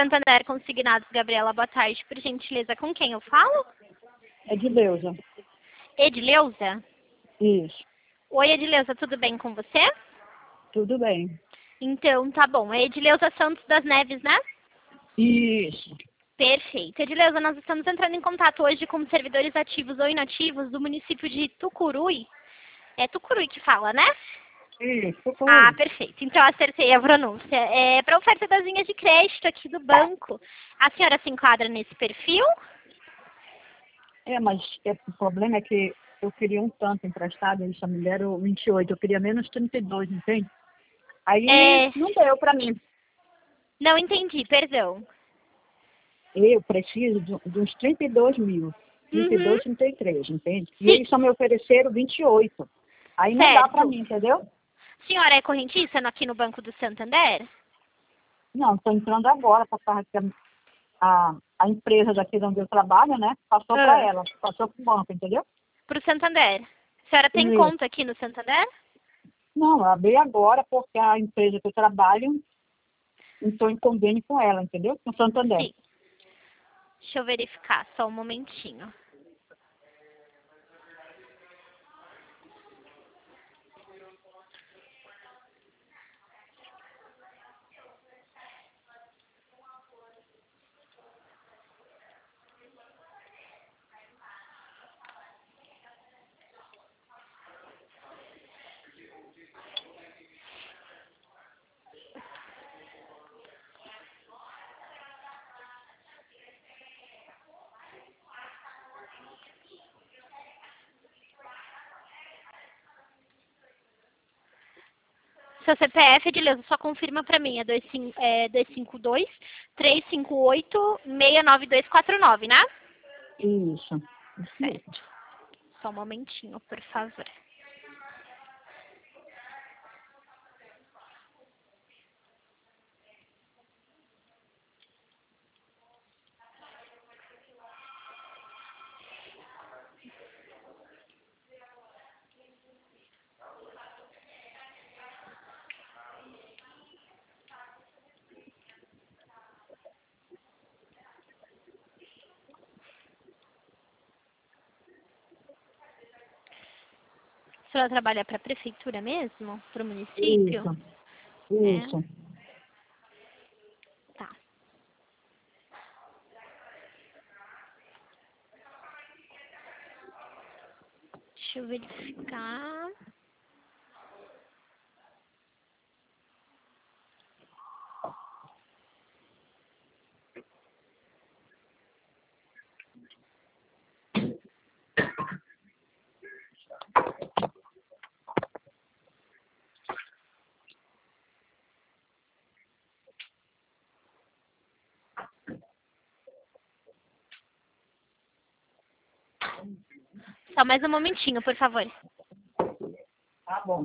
Santander Consignados, Gabriela, boa tarde. Por gentileza, com quem eu falo? É de Leusa. Edileuza? Isso. Oi, Edileuza, tudo bem com você? Tudo bem. Então, tá bom. É Edileuza Santos das Neves, né? Isso. Perfeito. Edileuza, nós estamos entrando em contato hoje com servidores ativos ou inativos do município de Tucuruí. É Tucuruí que fala, né? Isso, Ah, perfeito. Então acertei a pronúncia. É para oferta das linhas de crédito aqui do banco. A senhora se enquadra nesse perfil? Mas o problema é que eu queria um tanto emprestado, eles só me deram 28, eu queria menos 32, entende? Aí É, não deu para mim. não entendi, perdão. Eu preciso de uns 32 mil, Uhum, 32, 33, entende? E sim, eles só me ofereceram 28. Aí não dá para certo. mim, entendeu? Senhora é correntista aqui no Banco do Santander? Não, estou entrando agora para falar que a empresa daqui de onde eu trabalho, né, passou para Ah, ela, passou para o banco, entendeu? para o Santander. A senhora tem Isso. conta aqui no Santander? Não, eu abri agora porque a empresa que eu trabalho, estou em convênio com ela, entendeu? Com Santander. Sim. Deixa eu verificar, só um momentinho. Seu CPF, Edileuza, só confirma para mim. É 252 358 69249, né? Isso. Isso mesmo. Certo. Só um momentinho, por favor. A senhora trabalha para a prefeitura mesmo? Para o município? Isso. É? Isso. Tá. Deixa eu verificar. Só mais um momentinho, por favor. Tá bom.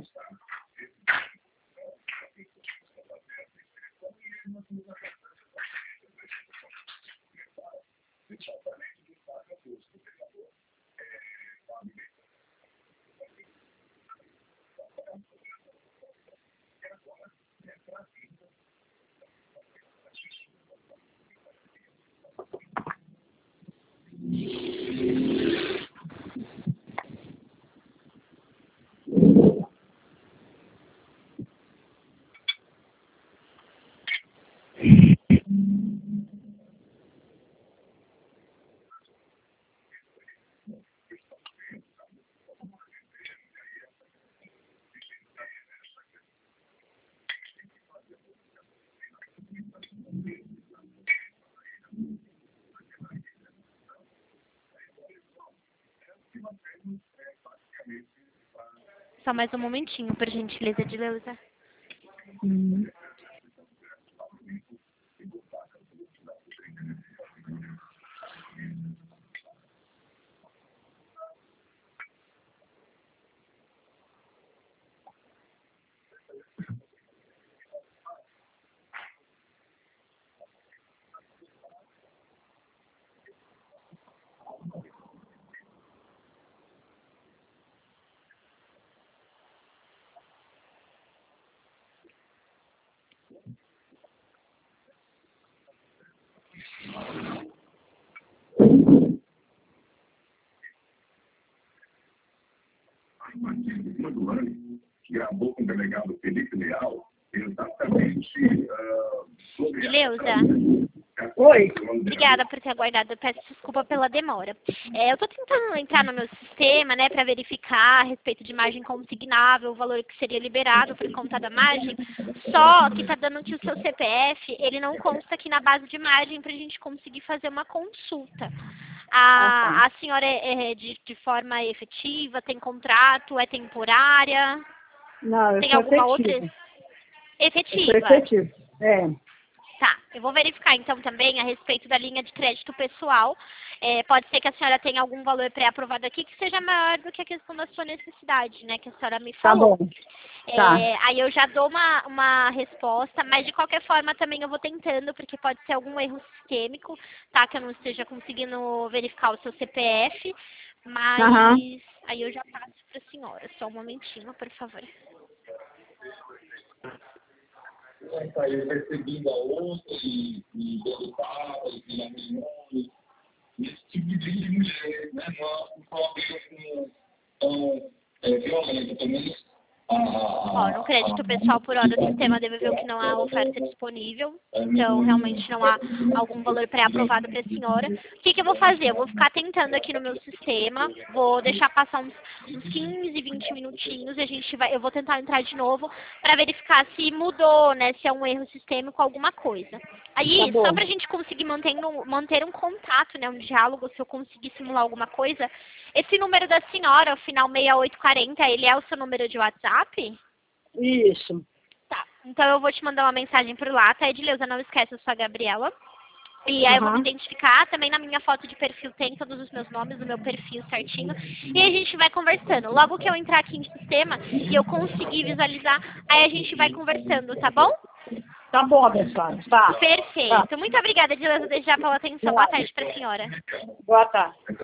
Só mais um momentinho, por gentileza, Edileuza. Hum. do ano, que gravou com o delegado Felipe Leal, exatamente sobre Dileuza. Oi. Obrigada por ter aguardado. Eu peço desculpa pela demora. Eu estou tentando entrar no meu sistema, né, para verificar a respeito de margem consignável, o valor que seria liberado por conta da margem. Só que está dando que o seu CPF, ele não consta aqui na base de margem para a gente conseguir fazer uma consulta. A senhora é de forma efetiva, tem contrato, é temporária? Não, eu Tem sou alguma efetiva. outra? Eu sou Efetiva. efetiva. É. Tá, eu vou verificar então também a respeito da linha de crédito pessoal. Pode ser que a senhora tenha algum valor pré-aprovado aqui que seja maior do que a questão da sua necessidade, né? Que a senhora me Tá falou. bom. Tá. Aí eu já dou uma resposta, mas de qualquer forma também eu vou tentando, porque pode ser algum erro sistêmico, tá? Que eu não esteja conseguindo verificar o seu CPF, mas aí eu já passo para a senhora. Só um momentinho, por favor. Eu percebi a outra e derrotadas e amigos, esse tipo de mulher, né? Não só tão violenta também. Ó, no crédito pessoal por hora, o sistema deve ver que não há oferta disponível, então realmente não há algum valor pré-aprovado para a senhora. O que eu vou fazer? Eu vou ficar tentando aqui no meu sistema, vou deixar passar uns 15, 20 minutinhos e eu vou tentar entrar de novo para verificar se mudou, né, se é um erro sistêmico, alguma coisa. Aí, Tá só bom. para a gente conseguir manter um contato, né, um diálogo, se eu conseguir simular alguma coisa, esse número da senhora, o final 6840, ele é o seu número de WhatsApp? Isso. Tá, então eu vou te mandar uma mensagem por lá, tá, Edileuza? Não esquece, eu sou a Gabriela. E aí eu vou me identificar, também na minha foto de perfil tem todos os meus nomes, no meu perfil certinho. E aí a gente vai conversando. Logo que eu entrar aqui em sistema e eu conseguir visualizar, aí a gente vai conversando, tá bom? Tá bom, abençoado. Tá. Perfeito. Muito obrigada, Edileuza, desde já pela atenção. Boa tarde pra senhora. Boa tarde.